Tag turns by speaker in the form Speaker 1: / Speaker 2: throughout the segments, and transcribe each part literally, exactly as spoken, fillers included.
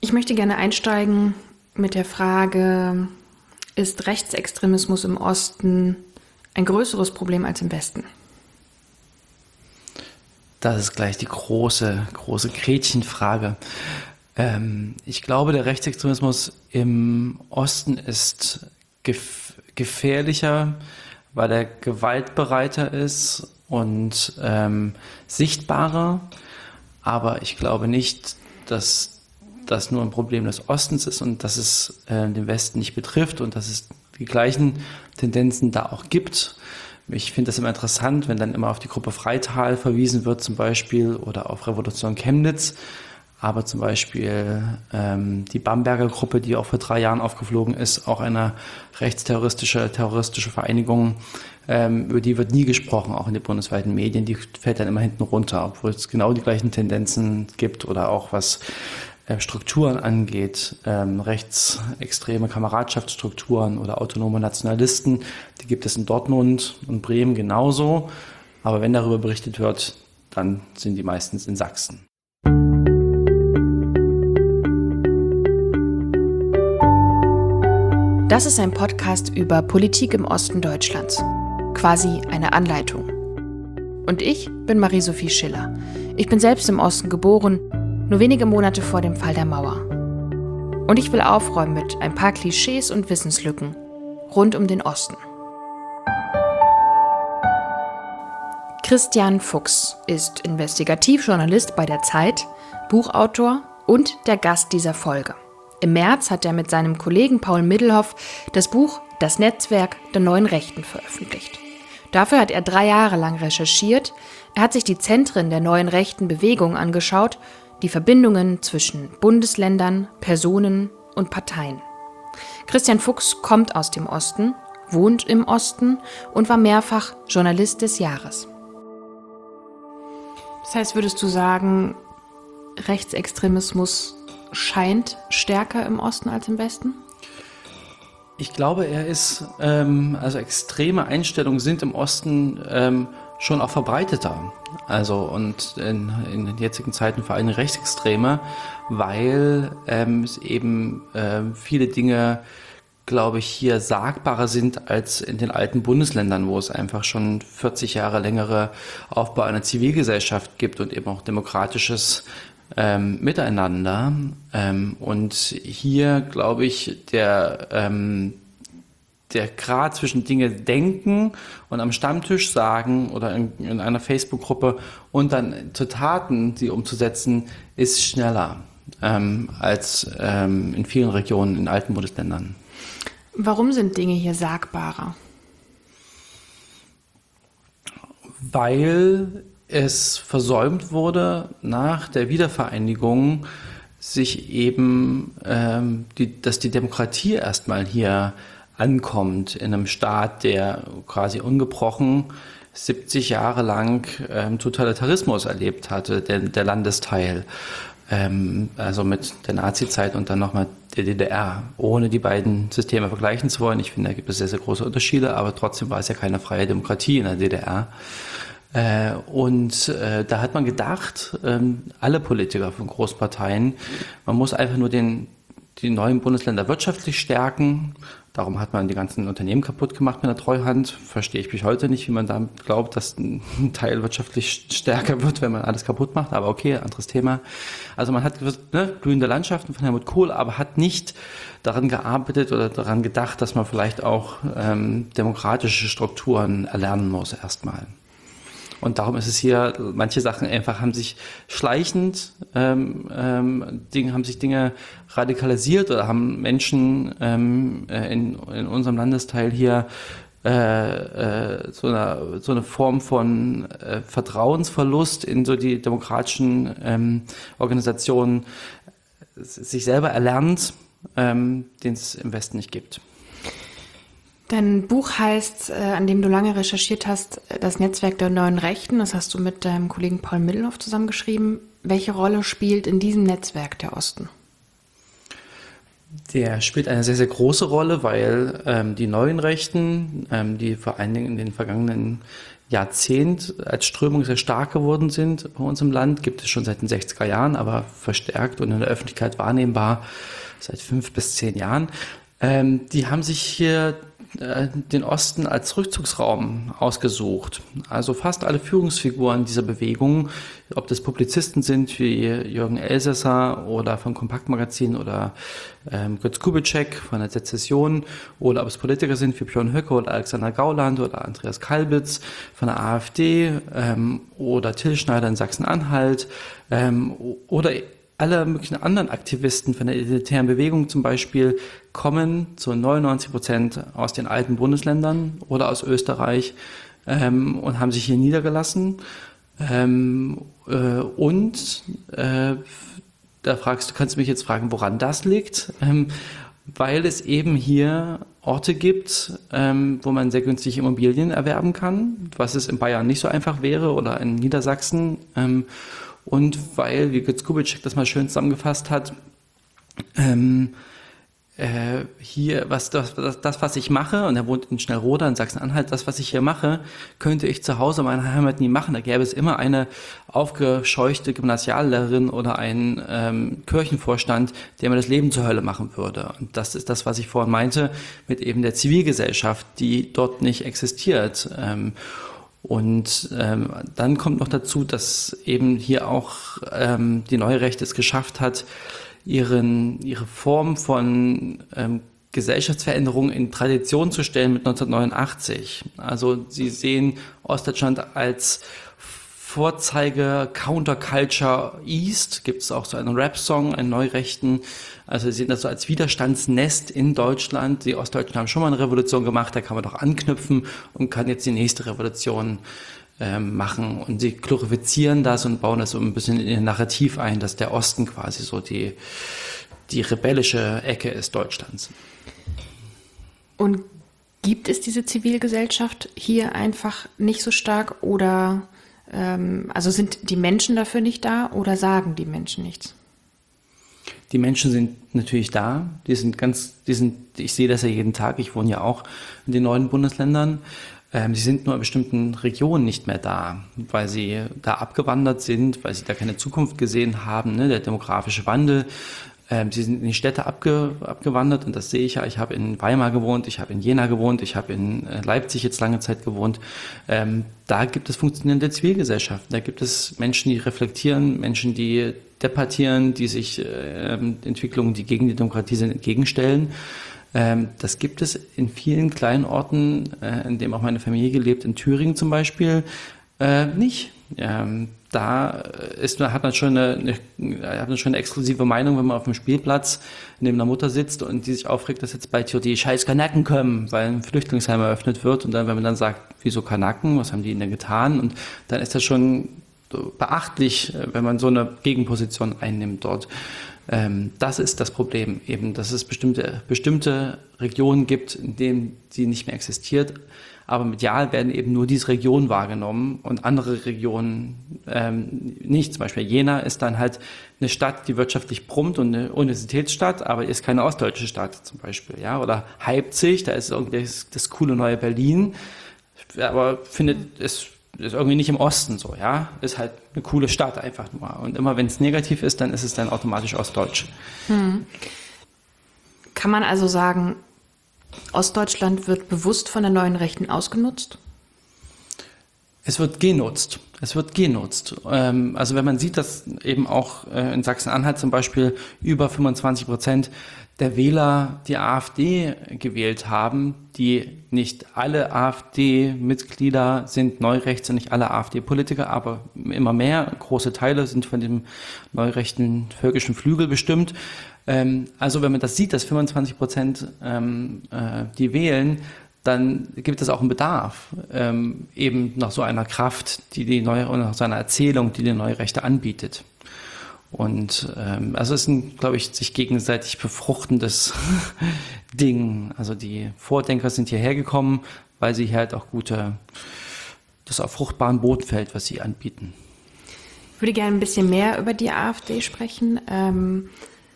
Speaker 1: Ich möchte gerne einsteigen mit der Frage, ist Rechtsextremismus im Osten ein größeres Problem als im Westen?
Speaker 2: Das ist gleich die große, große Gretchenfrage. Ähm, ich glaube, der Rechtsextremismus im Osten ist gef- gefährlicher, weil er gewaltbereiter ist und ähm, sichtbarer. Aber ich glaube nicht, dass das nur ein Problem des Ostens ist und dass es äh, den Westen nicht betrifft und dass es die gleichen Tendenzen da auch gibt. Ich finde das immer interessant, wenn dann immer auf die Gruppe Freital verwiesen wird zum Beispiel oder auf Revolution Chemnitz. Aber zum Beispiel ähm, die Bamberger Gruppe, die auch vor drei Jahren aufgeflogen ist, auch eine rechtsterroristische terroristische Vereinigung, ähm, über die wird nie gesprochen, auch in den bundesweiten Medien. Die fällt dann immer hinten runter, obwohl es genau die gleichen Tendenzen gibt oder auch was Strukturen angeht, ähm, rechtsextreme Kameradschaftsstrukturen oder autonome Nationalisten, die gibt es in Dortmund und Bremen genauso. Aber wenn darüber berichtet wird, dann sind die meistens in Sachsen.
Speaker 1: Das ist ein Podcast über Politik im Osten Deutschlands. Quasi eine Anleitung. Und ich bin Marie-Sophie Schiller. Ich bin selbst im Osten geboren, nur wenige Monate vor dem Fall der Mauer. Und ich will aufräumen mit ein paar Klischees und Wissenslücken rund um den Osten. Christian Fuchs ist Investigativjournalist bei der Zeit, Buchautor und der Gast dieser Folge. Im März hat er mit seinem Kollegen Paul Middelhoff das Buch Das Netzwerk der neuen Rechten veröffentlicht. Dafür hat er drei Jahre lang recherchiert. Er hat sich die Zentren der neuen rechten Bewegung angeschaut, die Verbindungen zwischen Bundesländern, Personen und Parteien. Christian Fuchs kommt aus dem Osten, wohnt im Osten und war mehrfach Journalist des Jahres. Das heißt, würdest du sagen, Rechtsextremismus scheint stärker im Osten als im Westen?
Speaker 2: Ich glaube, er ist, ähm, also extreme Einstellungen sind im Osten ähm, schon auch verbreiteter. Also und in, in den jetzigen Zeiten vor allem Rechtsextreme, weil ähm, es eben ähm, viele Dinge, glaube ich, hier sagbarer sind als in den alten Bundesländern, wo es einfach schon vierzig Jahre längere Aufbau einer Zivilgesellschaft gibt und eben auch demokratisches ähm, Miteinander. Ähm, und hier, glaube ich, der ähm, der Grad zwischen Dinge denken und am Stammtisch sagen oder in, in einer Facebook-Gruppe und dann zu Taten, sie umzusetzen, ist schneller ähm, als ähm, in vielen Regionen in alten Bundesländern.
Speaker 1: Warum sind Dinge hier sagbarer?
Speaker 2: Weil es versäumt wurde, nach der Wiedervereinigung sich eben, ähm, die, dass die Demokratie erstmal hier ankommt in einem Staat, der quasi ungebrochen siebzig Jahre lang ähm, Totalitarismus erlebt hatte, der, der Landesteil. Ähm, also mit der Nazizeit und dann nochmal der D D R. Ohne die beiden Systeme vergleichen zu wollen. Ich finde, da gibt es sehr, sehr große Unterschiede, aber trotzdem war es ja keine freie Demokratie in der D D R. Äh, und äh, da hat man gedacht, ähm, alle Politiker von Großparteien, man muss einfach nur den, die neuen Bundesländer wirtschaftlich stärken. Darum hat man die ganzen Unternehmen kaputt gemacht mit der Treuhand. Verstehe ich bis heute nicht, wie man da glaubt, dass ein Teil wirtschaftlich stärker wird, wenn man alles kaputt macht. Aber okay, anderes Thema. Also man hat ne, blühende Landschaften von Helmut Kohl, aber hat nicht daran gearbeitet oder daran gedacht, dass man vielleicht auch ähm, demokratische Strukturen erlernen muss erstmal. Und darum ist es hier, manche Sachen einfach haben sich schleichend, ähm, ähm, Dinge, haben sich Dinge radikalisiert oder haben Menschen ähm, in, in unserem Landesteil hier äh, äh, so, eine, so eine Form von äh, Vertrauensverlust in so die demokratischen ähm, Organisationen sich selber erlernt, ähm, den es im Westen nicht gibt.
Speaker 1: Dein Buch heißt, äh, an dem du lange recherchiert hast, das Netzwerk der neuen Rechten. Das hast du mit deinem Kollegen Paul Middelhoff zusammengeschrieben. Welche Rolle spielt in diesem Netzwerk der Osten?
Speaker 2: Der spielt eine sehr, sehr große Rolle, weil ähm, die neuen Rechten, ähm, die vor allen Dingen in den vergangenen Jahrzehnt als Strömung sehr stark geworden sind bei uns im Land, gibt es schon seit den sechziger Jahren, aber verstärkt und in der Öffentlichkeit wahrnehmbar seit fünf bis zehn Jahren. Ähm, die haben sich hier äh, den Osten als Rückzugsraum ausgesucht. Also fast alle Führungsfiguren dieser Bewegung, ob das Publizisten sind wie Jürgen Elsässer oder vom Kompaktmagazin oder ähm, Götz Kubitschek von der Sezession oder ob es Politiker sind wie Björn Höcke oder Alexander Gauland oder Andreas Kalbitz von der AfD ähm, oder Till Schneider in Sachsen-Anhalt ähm, oder alle möglichen anderen Aktivisten von der identitären Bewegung zum Beispiel kommen zu neunundneunzig Prozent aus den alten Bundesländern oder aus Österreich ähm, und haben sich hier niedergelassen. Ähm, äh, und äh, da fragst du, kannst du mich jetzt fragen, woran das liegt? Ähm, weil es eben hier Orte gibt, ähm, wo man sehr günstig Immobilien erwerben kann, was es in Bayern nicht so einfach wäre oder in Niedersachsen. Ähm, Und weil, wie Götz Kubitschek das mal schön zusammengefasst hat, ähm, äh, hier, was das, das, das, was ich mache, und er wohnt in Schnellroda in Sachsen-Anhalt, das, was ich hier mache, könnte ich zu Hause in meiner Heimat nie machen. Da gäbe es immer eine aufgescheuchte Gymnasiallehrerin oder einen ähm, Kirchenvorstand, der mir das Leben zur Hölle machen würde. Und das ist das, was ich vorhin meinte, mit eben der Zivilgesellschaft, die dort nicht existiert. Ähm, Und ähm, dann kommt noch dazu, dass eben hier auch ähm, die Neue Rechte es geschafft hat, ihren, ihre Form von ähm, Gesellschaftsveränderung in Tradition zu stellen mit neunzehnhundertneunundachtzig. Also sie sehen Ostdeutschland als Vorzeige Counterculture East, gibt es auch so einen Rap-Song, einen Neurechten. Also sie sehen das so als Widerstandsnest in Deutschland. Die Ostdeutschen haben schon mal eine Revolution gemacht, da kann man doch anknüpfen und kann jetzt die nächste Revolution ähm, machen. Und sie glorifizieren das und bauen das so ein bisschen in ihr Narrativ ein, dass der Osten quasi so die, die rebellische Ecke ist Deutschlands.
Speaker 1: Und gibt es diese Zivilgesellschaft hier einfach nicht so stark oder ähm, also sind die Menschen dafür nicht da oder sagen die Menschen nichts?
Speaker 2: Die Menschen sind natürlich da, die sind ganz, die sind, ich sehe das ja jeden Tag, ich wohne ja auch in den neuen Bundesländern. Ähm, sie sind nur in bestimmten Regionen nicht mehr da, weil sie da abgewandert sind, weil sie da keine Zukunft gesehen haben, ne? Der demografische Wandel. Ähm, sie sind in die Städte abge, abgewandert und das sehe ich ja. Ich habe in Weimar gewohnt, ich habe in Jena gewohnt, ich habe in äh, Leipzig jetzt lange Zeit gewohnt. Ähm, da gibt es funktionierende Zivilgesellschaften, da gibt es Menschen, die reflektieren, Menschen, die debattieren, die sich äh, Entwicklungen, die gegen die Demokratie sind, entgegenstellen. Ähm, das gibt es in vielen kleinen Orten, äh, in dem auch meine Familie gelebt, in Thüringen zum Beispiel, äh, nicht. Ähm, da ist, hat man schon eine, eine, hat man schon eine exklusive Meinung, wenn man auf dem Spielplatz neben der Mutter sitzt und die sich aufregt, dass jetzt bald hier die scheiß Kanaken kommen, weil ein Flüchtlingsheim eröffnet wird. Und dann, wenn man dann sagt, wieso Kanaken, was haben die denn getan? Und dann ist das schon beachtlich, wenn man so eine Gegenposition einnimmt dort. Ähm, das ist das Problem eben, dass es bestimmte, bestimmte Regionen gibt, in denen sie nicht mehr existiert. Aber medial werden eben nur diese Regionen wahrgenommen und andere Regionen ähm, nicht. Zum Beispiel Jena ist dann halt eine Stadt, die wirtschaftlich brummt und eine Universitätsstadt, aber ist keine ostdeutsche Stadt zum Beispiel. Ja? Oder Leipzig, da ist irgendwie das, das coole neue Berlin, aber findet es ist irgendwie nicht im Osten so, ja, ist halt eine coole Stadt einfach nur. Und immer wenn es negativ ist, dann ist es dann automatisch ostdeutsch.
Speaker 1: Hm. Kann man also sagen, Ostdeutschland wird bewusst von der neuen Rechten ausgenutzt?
Speaker 2: Es wird genutzt. Es wird genutzt. Ähm, also wenn man sieht, dass eben auch äh, in Sachsen-Anhalt zum Beispiel über fünfundzwanzig Prozent der Wähler die AfD gewählt haben, die nicht alle AfD-Mitglieder sind Neurechts und nicht alle AfD-Politiker, aber immer mehr, große Teile sind von dem neurechten völkischen Flügel bestimmt. Ähm, also wenn man das sieht, dass fünfundzwanzig Prozent ähm, äh, die wählen, dann gibt es auch einen Bedarf ähm, eben nach so einer Kraft, die die neue, nach so einer Erzählung, die die neue Rechte anbietet. Und ähm, also es ist ein, glaube ich, sich gegenseitig befruchtendes Ding. Also die Vordenker sind hierher gekommen, weil sie hier halt auch gute, das auf fruchtbaren Boden fällt, was sie anbieten.
Speaker 1: Ich würde gerne ein bisschen mehr über die AfD sprechen. Ähm,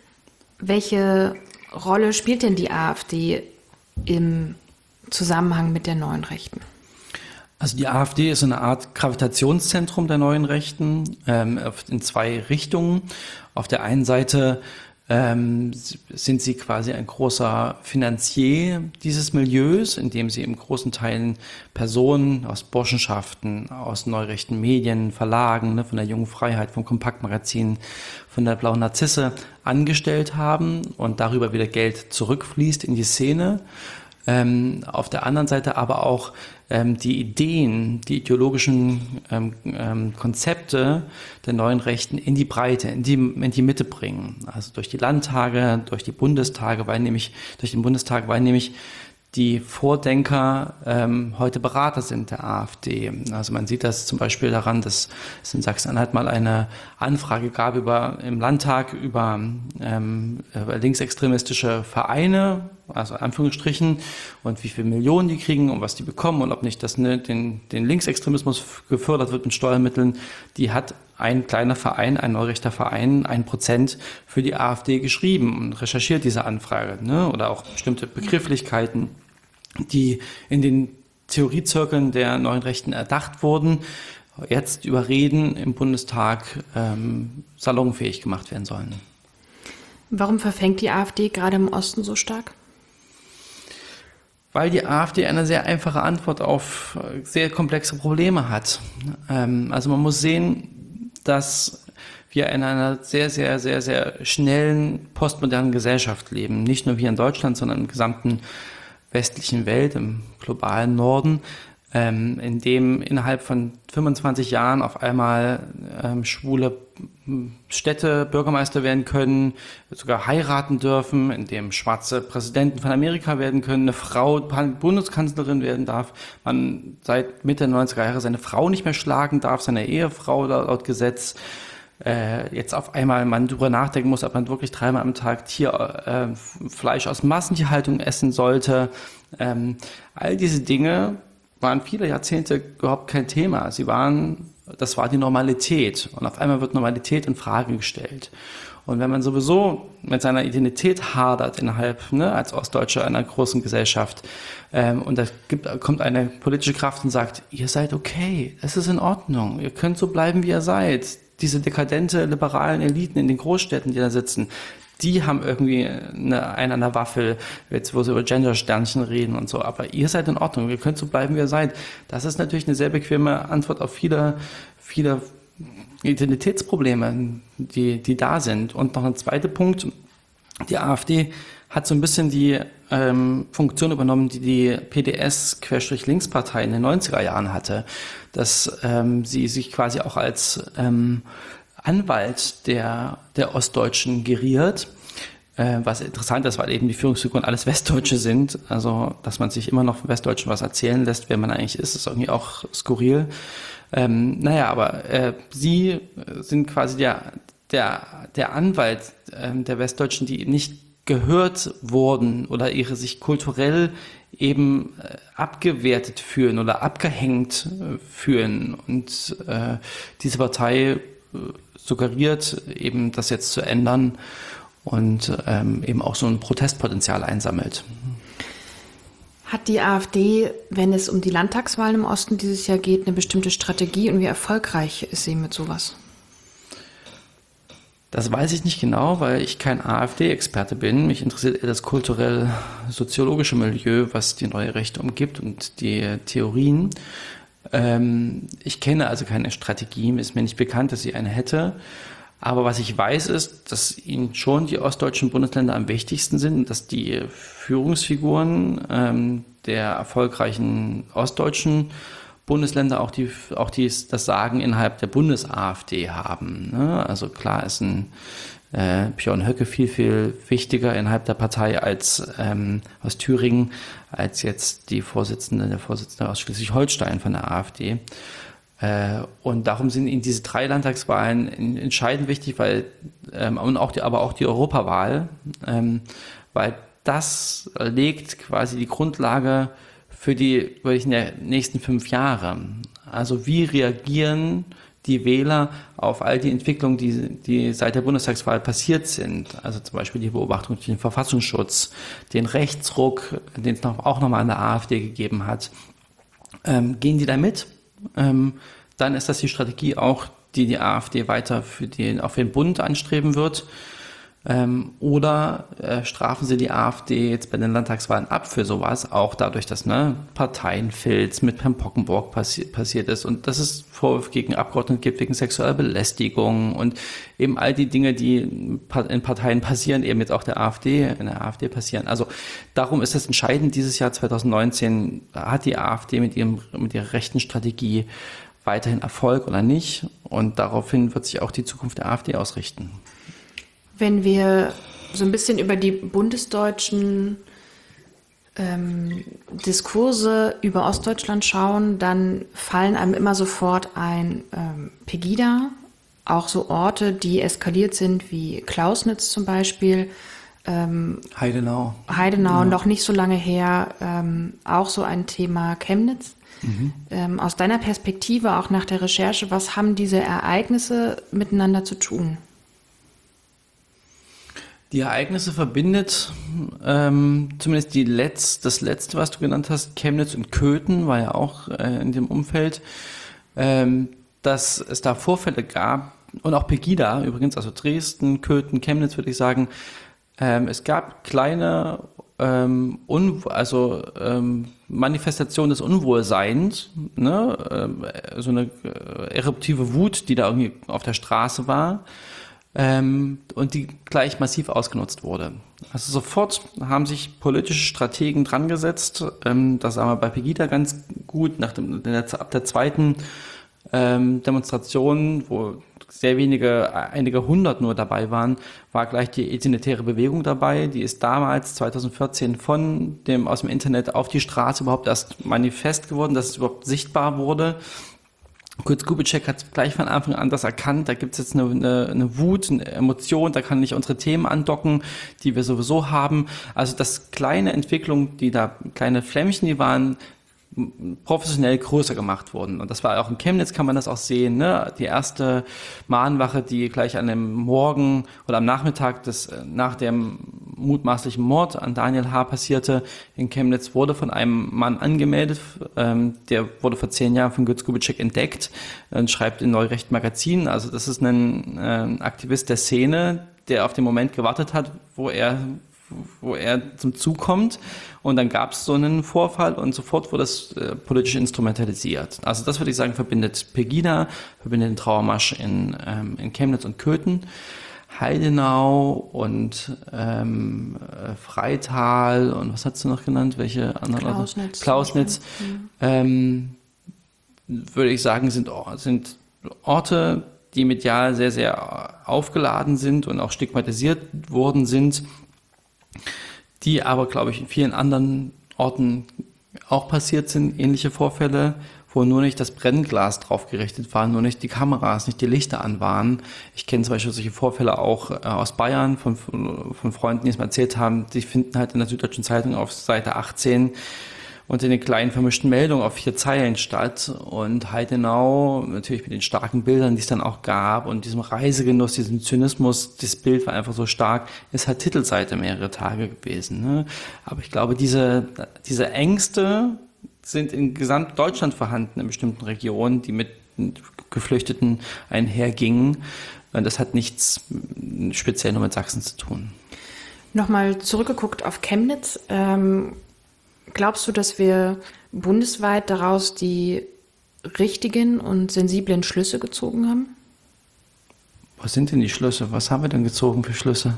Speaker 1: welche Rolle spielt denn die AfD im Zusammenhang mit der neuen Rechten?
Speaker 2: Also die AfD ist so eine Art Gravitationszentrum der neuen Rechten, ähm, in zwei Richtungen. Auf der einen Seite ähm, sind sie quasi ein großer Finanzier dieses Milieus, indem sie im großen Teilen Personen aus Burschenschaften, aus neurechten Medien, Verlagen, ne, von der Jungen Freiheit, vom Kompaktmagazin, von der Blauen Narzisse angestellt haben und darüber wieder Geld zurückfließt in die Szene. Ähm, auf der anderen Seite aber auch ähm, die Ideen, die ideologischen ähm, ähm, Konzepte der neuen Rechten in die Breite, in die, in die Mitte bringen. Also durch die Landtage, durch die Bundestage, weil nämlich, durch den Bundestag, weil nämlich die Vordenker ähm, heute Berater sind der AfD. Also man sieht das zum Beispiel daran, dass es in Sachsen-Anhalt mal eine Anfrage gab über, im Landtag über, ähm, über linksextremistische Vereine, also Anführungsstrichen, und wie viele Millionen die kriegen und was die bekommen und ob nicht das ne, den, den Linksextremismus gefördert wird mit Steuermitteln. Die hat ein kleiner Verein, ein neurechter Verein, ein Prozent für die AfD geschrieben und recherchiert diese Anfrage, ne? Oder auch bestimmte Begrifflichkeiten, die in den Theoriezirkeln der neuen Rechten erdacht wurden, jetzt über Reden im Bundestag ähm, salonfähig gemacht werden sollen.
Speaker 1: Warum verfängt die AfD gerade im Osten so stark?
Speaker 2: Weil die AfD eine sehr einfache Antwort auf sehr komplexe Probleme hat. Ähm, also man muss sehen, dass wir in einer sehr, sehr, sehr, sehr schnellen postmodernen Gesellschaft leben. Nicht nur wir in Deutschland, sondern im gesamten westlichen Welt, im globalen Norden, ähm, in dem innerhalb von fünfundzwanzig Jahren auf einmal ähm, schwule Städte Bürgermeister werden können, sogar heiraten dürfen, in dem schwarze Präsidenten von Amerika werden können, eine Frau Bundeskanzlerin werden darf, man seit Mitte der neunziger Jahre seine Frau nicht mehr schlagen darf, seine Ehefrau laut Gesetz. Äh, jetzt auf einmal man darüber nachdenken muss, ob man wirklich dreimal am Tag Tierfleisch äh, aus Massentierhaltung essen sollte. Ähm, all diese Dinge waren viele Jahrzehnte überhaupt kein Thema. Sie waren, das war die Normalität. Und auf einmal wird Normalität in Frage gestellt. Und wenn man sowieso mit seiner Identität hadert innerhalb, ne, als Ostdeutscher einer großen Gesellschaft, ähm, und da gibt, kommt eine politische Kraft und sagt, ihr seid okay, es ist in Ordnung, ihr könnt so bleiben, wie ihr seid. Diese dekadente liberalen Eliten in den Großstädten, die da sitzen, die haben irgendwie eine, einen an der Waffel, jetzt wo sie über Gender-Sternchen reden und so, aber ihr seid in Ordnung, ihr könnt so bleiben, wie ihr seid. Das ist natürlich eine sehr bequeme Antwort auf viele, viele Identitätsprobleme, die, die da sind. Und noch ein zweiter Punkt, die AfD hat so ein bisschen die ähm, Funktion übernommen, die die P D S-Linkspartei in den neunziger Jahren hatte, dass ähm, sie sich quasi auch als ähm, Anwalt der, der Ostdeutschen geriert, äh, was interessant ist, weil eben die Führungsfiguren alles Westdeutsche sind, also dass man sich immer noch von Westdeutschen was erzählen lässt, wer man eigentlich ist, ist irgendwie auch skurril. Ähm, naja, aber äh, sie sind quasi der, der, der Anwalt äh, der Westdeutschen, die nicht gehört wurden oder ihre sich kulturell eben äh, abgewertet fühlen oder abgehängt äh, fühlen. Und äh, diese Partei äh, suggeriert eben, das jetzt zu ändern und ähm, eben auch so ein Protestpotenzial einsammelt.
Speaker 1: Hat die AfD, wenn es um die Landtagswahlen im Osten dieses Jahr geht, eine bestimmte Strategie und wie erfolgreich ist sie mit sowas?
Speaker 2: Das weiß ich nicht genau, weil ich kein AfD-Experte bin. Mich interessiert eher das kulturell-soziologische Milieu, was die neue Rechte umgibt und die Theorien. Ähm, ich kenne also keine Strategie, ist mir nicht bekannt, dass sie eine hätte. Aber was ich weiß, ist, dass ihnen schon die ostdeutschen Bundesländer am wichtigsten sind und dass die Führungsfiguren ähm, der erfolgreichen ostdeutschen Bundesländer auch die auch die das Sagen innerhalb der Bundes-AfD haben. Ne? Also klar ist ein äh, Björn Höcke viel, viel wichtiger innerhalb der Partei als ähm, aus Thüringen, als jetzt die Vorsitzende, der Vorsitzende aus Schleswig-Holstein von der AfD. Äh, und darum sind ihnen diese drei Landtagswahlen in, entscheidend wichtig, weil ähm, und auch die, aber auch die Europawahl, ähm, weil das legt quasi die Grundlage für die wirklich in der nächsten fünf Jahre. Also wie reagieren die Wähler auf all die Entwicklungen, die, die seit der Bundestagswahl passiert sind? Also zum Beispiel die Beobachtung durch den Verfassungsschutz, den Rechtsruck, den es noch, auch nochmal an der AfD gegeben hat. Ähm, gehen die da mit? Ähm, dann ist das die Strategie auch, die die AfD weiter für den, auf den Bund anstreben wird. Ähm, oder äh, strafen sie die AfD jetzt bei den Landtagswahlen ab für sowas, auch dadurch, dass ne, Parteienfilz mit Herrn Pockenburg passi- passiert ist und dass es Vorwürfe gegen Abgeordnete gibt wegen sexueller Belästigung und eben all die Dinge, die in Parteien passieren, eben jetzt auch der AfD, in der AfD passieren. Also darum ist es entscheidend, dieses Jahr zwanzig neunzehn hat die AfD mit ihrem, mit ihrer rechten Strategie weiterhin Erfolg oder nicht, und daraufhin wird sich auch die Zukunft der AfD ausrichten.
Speaker 1: Wenn wir so ein bisschen über die bundesdeutschen ähm, Diskurse über Ostdeutschland schauen, dann fallen einem immer sofort ein ähm, Pegida, auch so Orte, die eskaliert sind, wie Klausnitz zum Beispiel. Ähm,
Speaker 2: Heidenau.
Speaker 1: Heidenau,
Speaker 2: Ja.
Speaker 1: noch nicht so lange her, ähm, auch so ein Thema Chemnitz.
Speaker 2: Mhm.
Speaker 1: Ähm, aus deiner Perspektive, auch nach der Recherche, was haben diese Ereignisse miteinander zu tun?
Speaker 2: Die Ereignisse verbindet ähm, zumindest die Letz-, das letzte, was du genannt hast, Chemnitz und Köthen, war ja auch äh, in dem Umfeld, ähm, dass es da Vorfälle gab, und auch Pegida übrigens, also Dresden, Köthen, Chemnitz würde ich sagen, ähm, es gab kleine ähm, Un- also ähm, Manifestationen des Unwohlseins, ne? ähm, so eine äh, eruptive Wut, die da irgendwie auf der Straße war. Ähm, und die gleich massiv ausgenutzt wurde. Also sofort haben sich politische Strategen dran gesetzt. Ähm, das sagen wir bei Pegida ganz gut. Nach dem, ab der zweiten ähm, Demonstration, wo sehr wenige, einige hundert nur dabei waren, war gleich die Identitäre Bewegung dabei. Die ist damals, zwanzig vierzehn, von dem, aus dem Internet auf die Straße überhaupt erst manifest geworden, dass es überhaupt sichtbar wurde. Kurt Kubitschek hat gleich von Anfang an das erkannt, da gibt es jetzt eine, eine, eine Wut, eine Emotion, da kann nicht unsere Themen andocken, die wir sowieso haben. Also das kleine Entwicklung, die da, kleine Flämmchen, die waren professionell größer gemacht wurden. Und das war auch in Chemnitz, kann man das auch sehen, ne? Die erste Mahnwache, die gleich an dem Morgen oder am Nachmittag des, nach dem mutmaßlichen Mord an Daniel H. passierte in Chemnitz, wurde von einem Mann angemeldet, ähm, der wurde vor zehn Jahren von Götz Kubitschek entdeckt und schreibt in Neurecht Magazin. Also das ist ein, äh, Aktivist der Szene, der auf den Moment gewartet hat, wo er wo er zum Zug kommt, und dann gab es so einen Vorfall und sofort wurde es äh, politisch instrumentalisiert. Also das würde ich sagen, verbindet Pegida, verbindet den Trauermarsch in, ähm, in Chemnitz und Köthen, Heidenau und ähm, äh, Freital und was hast du noch genannt? Welche anderen?
Speaker 1: Klausnitz.
Speaker 2: Klausnitz.
Speaker 1: Mhm.
Speaker 2: Ähm, würde ich sagen, sind, sind Orte, die medial sehr, sehr aufgeladen sind und auch stigmatisiert worden sind, die aber, glaube ich, in vielen anderen Orten auch passiert sind, ähnliche Vorfälle, wo nur nicht das Brennglas drauf gerichtet war, nur nicht die Kameras, nicht die Lichter an waren. Ich kenne zum Beispiel solche Vorfälle auch äh, aus Bayern von, von Freunden, die es mir erzählt haben, die finden halt in der Süddeutschen Zeitung auf Seite achtzehn und in den kleinen vermischten Meldungen auf vier Zeilen statt. Und Heidenau, natürlich mit den starken Bildern, die es dann auch gab, und diesem Reisegenuss, diesem Zynismus, das Bild war einfach so stark, ist halt Titelseite mehrere Tage gewesen. Ne? Aber ich glaube, diese, diese Ängste sind in Gesamtdeutschland vorhanden, in bestimmten Regionen, die mit Geflüchteten einhergingen. Und das hat nichts speziell nur mit Sachsen zu tun.
Speaker 1: Nochmal zurückgeguckt auf Chemnitz. Ähm Glaubst du, dass wir bundesweit daraus die richtigen und sensiblen Schlüsse gezogen haben?
Speaker 2: Was sind denn die Schlüsse? Was haben wir denn gezogen für Schlüsse?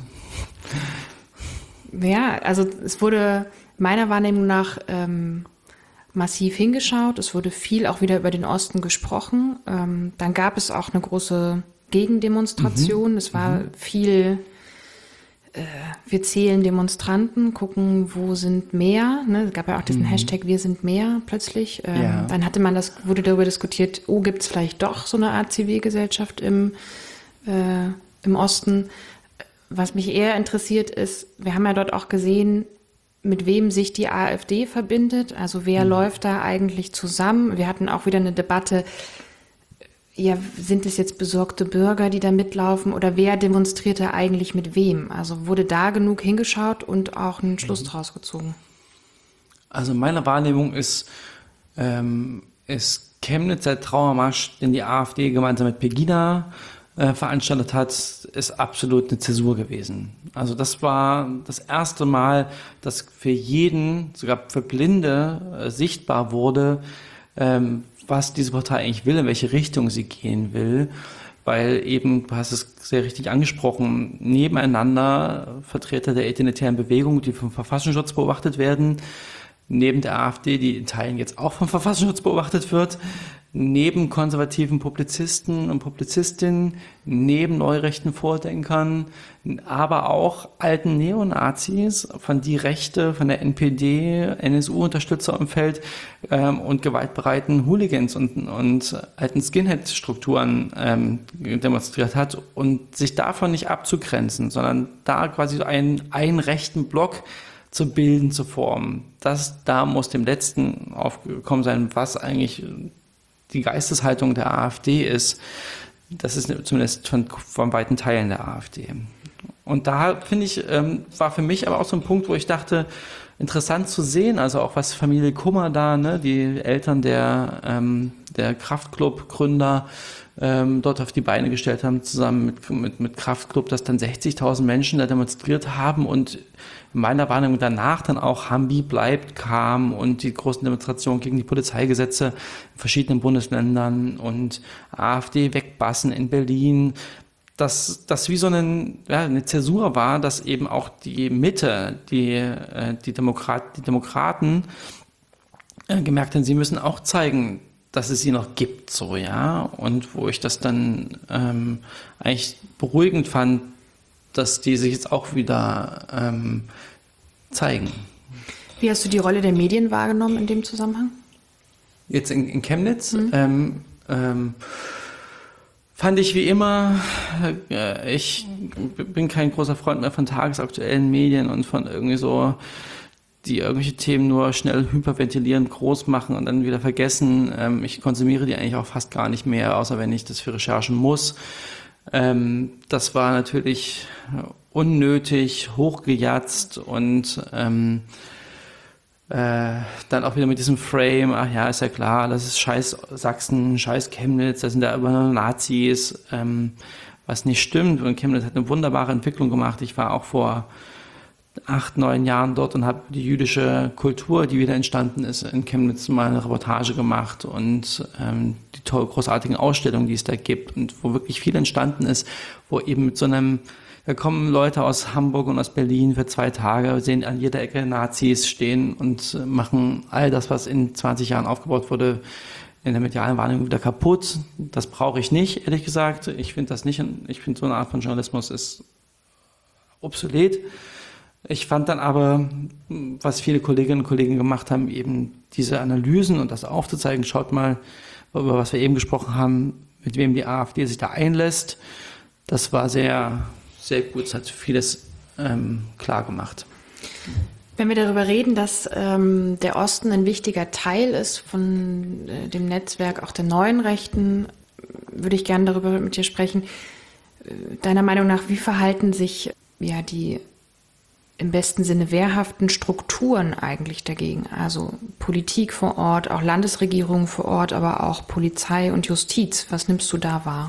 Speaker 1: Ja, also es wurde meiner Wahrnehmung nach ähm, massiv hingeschaut. Es wurde viel auch wieder über den Osten gesprochen. Ähm, dann gab es auch eine große Gegendemonstration. Mhm. Es war mhm. viel... Wir zählen Demonstranten, gucken, wo sind mehr. Ne? Es gab ja auch diesen mhm. Hashtag Wir sind mehr plötzlich. Ähm, ja. Dann hatte man das, wurde darüber diskutiert, oh, gibt es vielleicht doch so eine Art Zivilgesellschaft im, äh, im Osten. Was mich eher interessiert ist, wir haben ja dort auch gesehen, mit wem sich die AfD verbindet. Also wer mhm. läuft da eigentlich zusammen? Wir hatten auch wieder eine Debatte, ja, sind es jetzt besorgte Bürger, die da mitlaufen, oder wer demonstriert da eigentlich mit wem? Also wurde da genug hingeschaut und auch einen Schluss draus gezogen?
Speaker 2: Also meine Wahrnehmung ist, ähm, ist Chemnitz, der Trauermarsch, den die AfD gemeinsam mit Pegida äh, veranstaltet hat, ist absolut eine Zäsur gewesen. Also das war das erste Mal, dass für jeden, sogar für Blinde, äh, sichtbar wurde, ähm, was diese Partei eigentlich will, in welche Richtung sie gehen will. Weil eben, du hast es sehr richtig angesprochen, nebeneinander Vertreter der identitären Bewegung, die vom Verfassungsschutz beobachtet werden, neben der AfD, die in Teilen jetzt auch vom Verfassungsschutz beobachtet wird, neben konservativen Publizisten und Publizistinnen, neben neurechten Vordenkern, aber auch alten Neonazis, von die Rechte, von der N P D, N S U-Unterstützerumfeld ähm, und gewaltbereiten Hooligans und, und alten Skinhead-Strukturen ähm, demonstriert hat und sich davon nicht abzugrenzen, sondern da quasi so einen, einen rechten Block zu bilden, zu formen. Das, da muss dem Letzten aufgekommen sein, was eigentlich die Geisteshaltung der AfD ist. Das ist zumindest von, von weiten Teilen der AfD. Und da, finde ich, ähm, war für mich aber auch so ein Punkt, wo ich dachte, interessant zu sehen, also auch was Familie Kummer da, ne, die Eltern der, ähm, der Kraftclub-Gründer ähm, dort auf die Beine gestellt haben, zusammen mit, mit, mit Kraftclub, dass dann sechzigtausend Menschen da demonstriert haben und in meiner Wahrnehmung danach dann auch Hambi bleibt kam und die großen Demonstrationen gegen die Polizeigesetze in verschiedenen Bundesländern und AfD wegbassen in Berlin, dass das wie so eine, ja, eine Zäsur war, dass eben auch die Mitte, die, äh, die, Demokrat, die Demokraten äh, gemerkt haben, sie müssen auch zeigen, dass es sie noch gibt, so, ja, und wo ich das dann ähm, eigentlich beruhigend fand, dass die sich jetzt auch wieder ähm, zeigen.
Speaker 1: Wie hast du die Rolle der Medien wahrgenommen in dem Zusammenhang?
Speaker 2: Jetzt in, in Chemnitz?
Speaker 1: Mhm.
Speaker 2: Ähm, ähm, fand ich wie immer, äh, ich bin kein großer Freund mehr von tagesaktuellen Medien und von irgendwie so, die irgendwelche Themen nur schnell hyperventilieren, groß machen und dann wieder vergessen. Ähm, ich konsumiere die eigentlich auch fast gar nicht mehr, außer wenn ich das für Recherchen muss. Ähm, das war natürlich unnötig, hochgejatzt und ähm, äh, dann auch wieder mit diesem Frame, ach ja, ist ja klar, das ist scheiß Sachsen, scheiß Chemnitz, da sind da immer nur Nazis, ähm, was nicht stimmt. Und Chemnitz hat eine wunderbare Entwicklung gemacht. Ich war auch vor acht, neun Jahren dort und habe die jüdische Kultur, die wieder entstanden ist, in Chemnitz mal eine Reportage gemacht und ähm, die toll, großartigen Ausstellungen, die es da gibt und wo wirklich viel entstanden ist, wo eben mit so einem, da kommen Leute aus Hamburg und aus Berlin für zwei Tage, sehen an jeder Ecke Nazis stehen und machen all das, was in zwanzig Jahren aufgebaut wurde, in der medialen Wahrnehmung wieder kaputt. Das brauche ich nicht, ehrlich gesagt. Ich finde das nicht, ich finde so eine Art von Journalismus ist obsolet. Ich fand dann aber, was viele Kolleginnen und Kollegen gemacht haben, eben diese Analysen und das aufzuzeigen, schaut mal, über was wir eben gesprochen haben, mit wem die AfD sich da einlässt. Das war sehr, sehr gut, es hat vieles ähm, klar gemacht.
Speaker 1: Wenn wir darüber reden, dass ähm, der Osten ein wichtiger Teil ist von äh, dem Netzwerk auch der neuen Rechten, würde ich gerne darüber mit dir sprechen. Deiner Meinung nach, wie verhalten sich ja die im besten Sinne wehrhaften Strukturen eigentlich dagegen? Also Politik vor Ort, auch Landesregierungen vor Ort, aber auch Polizei und Justiz. Was nimmst du da wahr?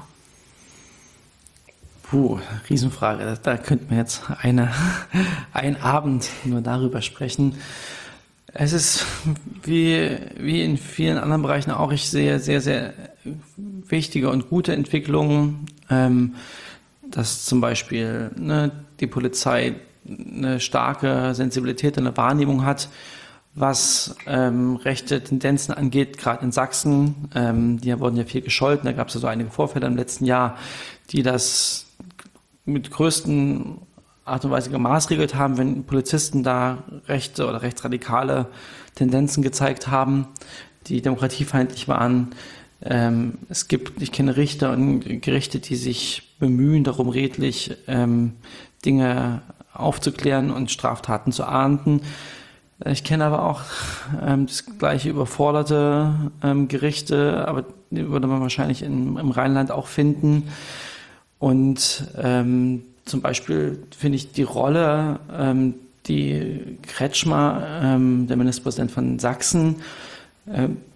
Speaker 2: Puh, Riesenfrage. Da, da könnten wir jetzt eine, einen Abend nur darüber sprechen. Es ist wie, wie in vielen anderen Bereichen auch, ich sehe sehr, sehr wichtige und gute Entwicklungen, ähm, dass zum Beispiel ne, die Polizei eine starke Sensibilität und eine Wahrnehmung hat, was ähm, rechte Tendenzen angeht, gerade in Sachsen. Ähm, die wurden ja viel gescholten, da gab es ja so einige Vorfälle im letzten Jahr, die das mit größten Art und Weise gemaßregelt haben, wenn Polizisten da rechte oder rechtsradikale Tendenzen gezeigt haben, die demokratiefeindlich waren. Ähm, es gibt, ich kenne Richter und Gerichte, die sich bemühen, darum redlich ähm, Dinge aufzuklären und Straftaten zu ahnden. Ich kenne aber auch ähm, das gleiche überforderte ähm, Gerichte, aber die würde man wahrscheinlich in, im Rheinland auch finden. Und ähm, zum Beispiel finde ich die Rolle, ähm, die Kretschmer, ähm, der Ministerpräsident von Sachsen, äh,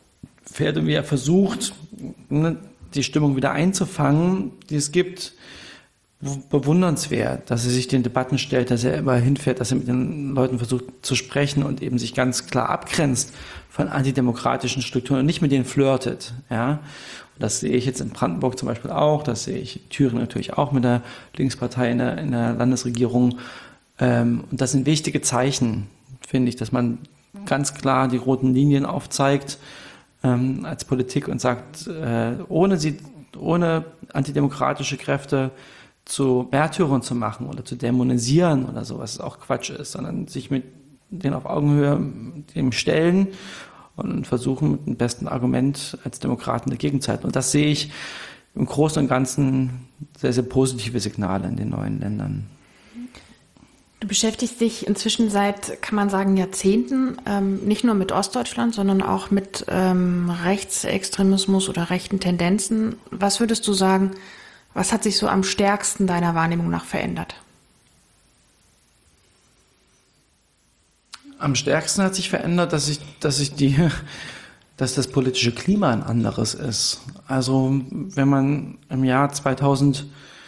Speaker 2: fährt und wie er versucht, ne, die Stimmung wieder einzufangen, die es gibt, bewundernswert, dass er sich den Debatten stellt, dass er immer hinfährt, dass er mit den Leuten versucht zu sprechen und eben sich ganz klar abgrenzt von antidemokratischen Strukturen und nicht mit denen flirtet. Ja? Und das sehe ich jetzt in Brandenburg zum Beispiel auch, das sehe ich in Thüringen natürlich auch mit der Linkspartei in der, in der Landesregierung. Und das sind wichtige Zeichen, finde ich, dass man ganz klar die roten Linien aufzeigt ähm, als Politik und sagt, äh, ohne sie, ohne antidemokratische Kräfte zu Märtyrern zu machen oder zu dämonisieren oder so, was auch Quatsch ist, sondern sich mit denen auf Augenhöhe dem stellen und versuchen mit dem besten Argument als Demokraten dagegen zu halten. Und das sehe ich im Großen und Ganzen sehr, sehr positive Signale in den neuen Ländern.
Speaker 1: Du beschäftigst dich inzwischen seit, kann man sagen, Jahrzehnten ähm, nicht nur mit Ostdeutschland, sondern auch mit ähm, Rechtsextremismus oder rechten Tendenzen. Was würdest du sagen, was hat sich so am stärksten deiner Wahrnehmung nach verändert?
Speaker 2: Am stärksten hat sich verändert, dass ich, dass ich die, dass das politische Klima ein anderes ist. Also wenn man im Jahr zweitausendzehn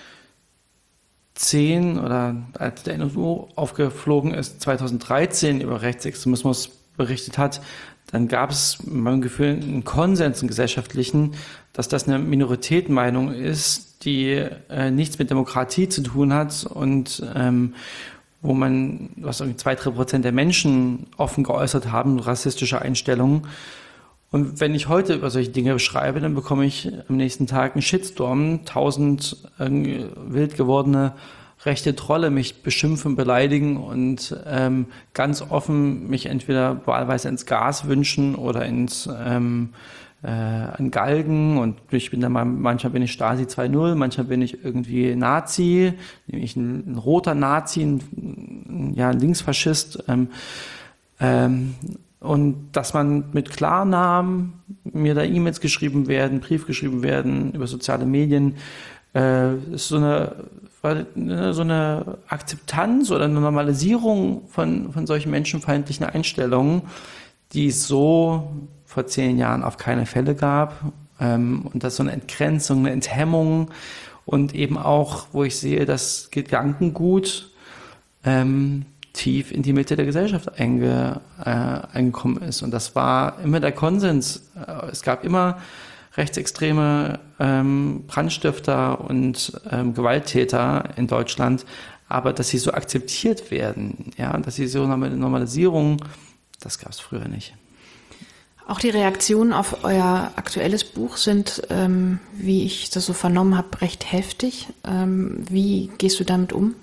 Speaker 2: oder als der N S U aufgeflogen ist, zweitausenddreizehn über Rechtsextremismus berichtet hat, dann gab es in meinem Gefühl einen Konsens im Gesellschaftlichen, dass das eine Minoritätenmeinung ist, die äh, nichts mit Demokratie zu tun hat und ähm, wo man, was irgendwie zwei, drei Prozent der Menschen offen geäußert haben, rassistische Einstellungen. Und wenn ich heute über solche Dinge schreibe, dann bekomme ich am nächsten Tag einen Shitstorm, tausend äh, wild gewordene rechte Trolle mich beschimpfen, beleidigen und ähm, ganz offen mich entweder wahlweise ins Gas wünschen oder ins ähm, äh, an Galgen. Und ich bin dann mal, manchmal bin ich Stasi zwei Punkt null, manchmal bin ich irgendwie Nazi, nämlich ein, ein roter Nazi, ein, ja, ein Linksfaschist. Ähm, ähm, und dass man mit Klarnamen mir da E-Mails geschrieben werden, Brief geschrieben werden über soziale Medien, äh, ist so eine so eine Akzeptanz oder eine Normalisierung von, von solchen menschenfeindlichen Einstellungen, die es so vor zehn Jahren auf keine Fälle gab. Ähm, und das ist so eine Entgrenzung, eine Enthemmung und eben auch, wo ich sehe, dass Gedankengut ähm, tief in die Mitte der Gesellschaft einge, äh, eingekommen ist. Und das war immer der Konsens. Es gab immer rechtsextreme ähm, Brandstifter und ähm, Gewalttäter in Deutschland, aber dass sie so akzeptiert werden, ja, dass sie so eine Normalisierung, das gab es früher nicht.
Speaker 1: Auch die Reaktionen auf euer aktuelles Buch sind, ähm, wie ich das so vernommen habe, recht heftig. Ähm, wie gehst du damit um?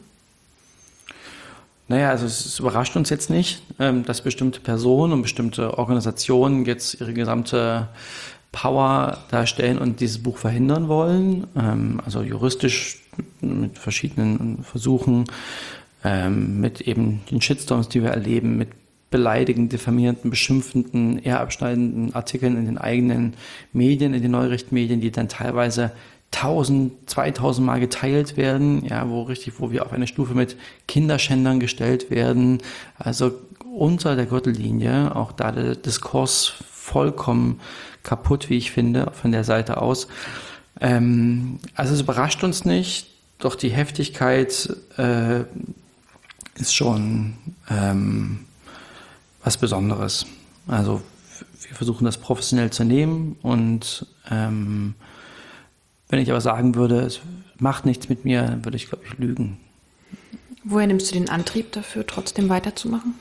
Speaker 2: Naja, also es überrascht uns jetzt nicht, ähm, dass bestimmte Personen und bestimmte Organisationen jetzt ihre gesamte Power darstellen und dieses Buch verhindern wollen, ähm, also juristisch mit verschiedenen Versuchen, ähm, mit eben den Shitstorms, die wir erleben, mit beleidigenden, diffamierenden, beschimpfenden, eher abschneidenden Artikeln in den eigenen Medien, in den Neurichtenmedien, die dann teilweise tausend, zweitausend Mal geteilt werden, ja, wo richtig, wo wir auf eine Stufe mit Kinderschändern gestellt werden, also unter der Gürtellinie, auch da der Diskurs vollkommen kaputt, wie ich finde, von der Seite aus. Ähm, also es überrascht uns nicht, doch die Heftigkeit äh, ist schon ähm, was Besonderes. Also wir versuchen das professionell zu nehmen und ähm, wenn ich aber sagen würde, es macht nichts mit mir, dann würde ich, glaube ich, lügen.
Speaker 1: Woher nimmst du den Antrieb dafür, trotzdem weiterzumachen?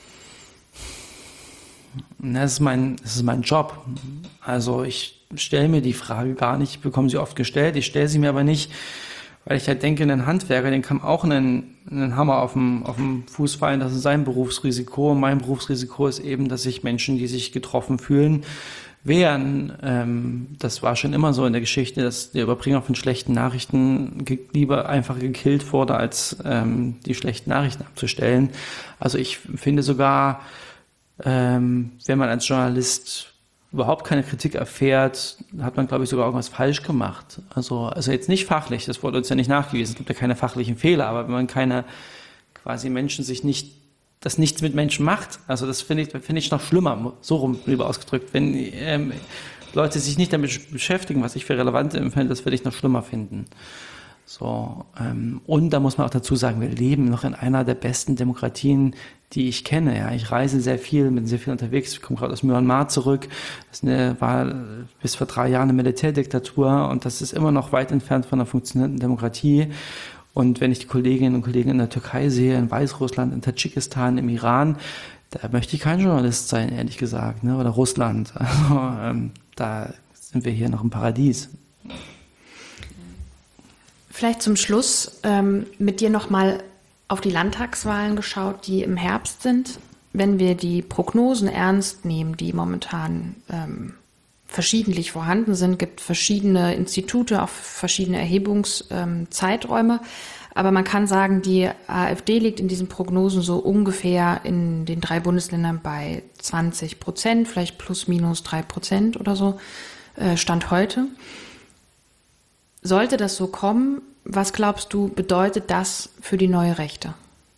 Speaker 2: Das ist mein, das ist mein Job. Also ich stelle mir die Frage gar nicht, ich bekomme sie oft gestellt, ich stelle sie mir aber nicht, weil ich halt denke, ein Handwerker, den kann auch einen, einen Hammer auf dem, auf dem Fuß fallen, das ist sein Berufsrisiko. Und mein Berufsrisiko ist eben, dass sich Menschen, die sich getroffen fühlen, wehren. Ähm, das war schon immer so in der Geschichte, dass der Überbringer von schlechten Nachrichten ge- lieber einfach gekillt wurde, als ähm, die schlechten Nachrichten abzustellen. Also ich finde sogar, Ähm, wenn man als Journalist überhaupt keine Kritik erfährt, hat man, glaube ich, sogar irgendwas falsch gemacht. Also, also jetzt nicht fachlich, das wurde uns ja nicht nachgewiesen, es gibt ja keine fachlichen Fehler, aber wenn man keine, quasi Menschen sich nicht das nichts mit Menschen macht. Also das finde ich, finde ich noch schlimmer, so rum lieber ausgedrückt. Wenn ähm, Leute sich nicht damit beschäftigen, was ich für relevant empfinde, das würde ich noch schlimmer finden. So, ähm, und da muss man auch dazu sagen, wir leben noch in einer der besten Demokratien, die ich kenne. Ja, ich reise sehr viel, bin sehr viel unterwegs. Ich komme gerade aus Myanmar zurück. Das eine, war bis vor drei Jahren eine Militärdiktatur und das ist immer noch weit entfernt von einer funktionierenden Demokratie. Und wenn ich die Kolleginnen und Kollegen in der Türkei sehe, in Weißrussland, in Tadschikistan, im Iran, da möchte ich kein Journalist sein, ehrlich gesagt, ne? Oder Russland. Also, ähm, da sind wir hier noch im Paradies.
Speaker 1: Vielleicht zum Schluss ähm, mit dir nochmal auf die Landtagswahlen geschaut, die im Herbst sind. Wenn wir die Prognosen ernst nehmen, die momentan ähm, verschiedentlich vorhanden sind, gibt verschiedene Institute, auch verschiedene Erhebungszeiträume. Ähm, Aber man kann sagen, die AfD liegt in diesen Prognosen so ungefähr in den drei Bundesländern bei zwanzig Prozent, vielleicht plus minus drei Prozent oder so, äh, Stand heute. Sollte das so kommen, was glaubst du, bedeutet das für die neue Rechte?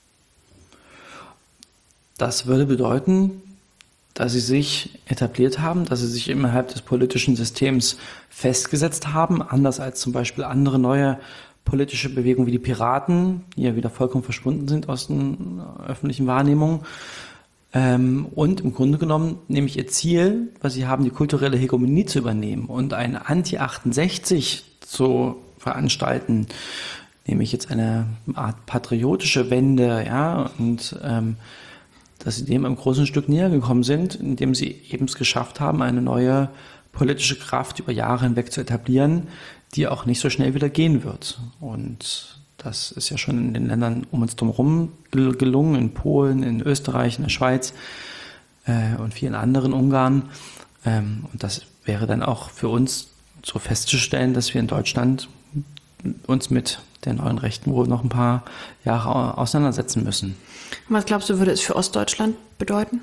Speaker 2: Das würde bedeuten, dass sie sich etabliert haben, dass sie sich innerhalb des politischen Systems festgesetzt haben, anders als zum Beispiel andere neue politische Bewegungen wie die Piraten, die ja wieder vollkommen verschwunden sind aus der öffentlichen Wahrnehmung. Und im Grunde genommen nämlich ihr Ziel, was sie haben, die kulturelle Hegemonie zu übernehmen und eine Anti achtundsechzig zu veranstalten, nämlich jetzt eine Art patriotische Wende, ja, und ähm, dass sie dem im großen Stück näher gekommen sind, indem sie eben es geschafft haben, eine neue politische Kraft über Jahre hinweg zu etablieren, die auch nicht so schnell wieder gehen wird. Und das ist ja schon in den Ländern um uns drumherum gelungen, in Polen, in Österreich, in der Schweiz äh, und vielen anderen, Ungarn. Ähm, und das wäre dann auch für uns so festzustellen, dass wir in Deutschland uns mit der neuen Rechten wohl noch ein paar Jahre auseinandersetzen müssen.
Speaker 1: Und was glaubst du, würde es für Ostdeutschland bedeuten?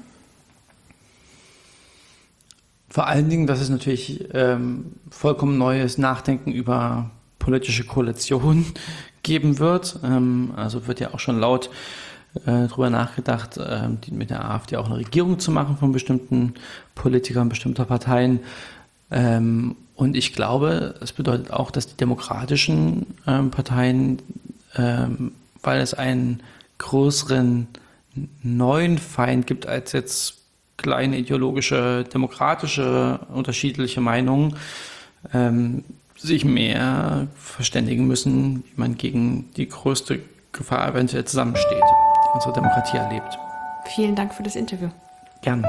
Speaker 2: Vor allen Dingen, dass es natürlich ähm, vollkommen neues Nachdenken über politische Koalition geben wird. Ähm, also wird ja auch schon laut äh, darüber nachgedacht, äh, die, mit der AfD auch eine Regierung zu machen von bestimmten Politikern, bestimmter Parteien. Ähm, und ich glaube, es bedeutet auch, dass die demokratischen ähm, Parteien, ähm, weil es einen größeren neuen Feind gibt als jetzt kleine ideologische, demokratische, unterschiedliche Meinungen, ähm, sich mehr verständigen müssen, wie man gegen die größte Gefahr eventuell zusammensteht, die unsere Demokratie erlebt.
Speaker 1: Vielen Dank für das Interview.
Speaker 2: Gerne.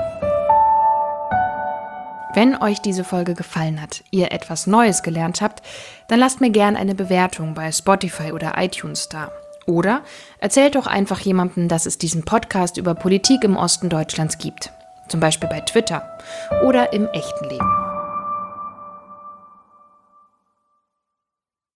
Speaker 1: Wenn euch diese Folge gefallen hat, ihr etwas Neues gelernt habt, dann lasst mir gerne eine Bewertung bei Spotify oder iTunes da. Oder erzählt doch einfach jemandem, dass es diesen Podcast über Politik im Osten Deutschlands gibt. Zum Beispiel bei Twitter oder im echten Leben.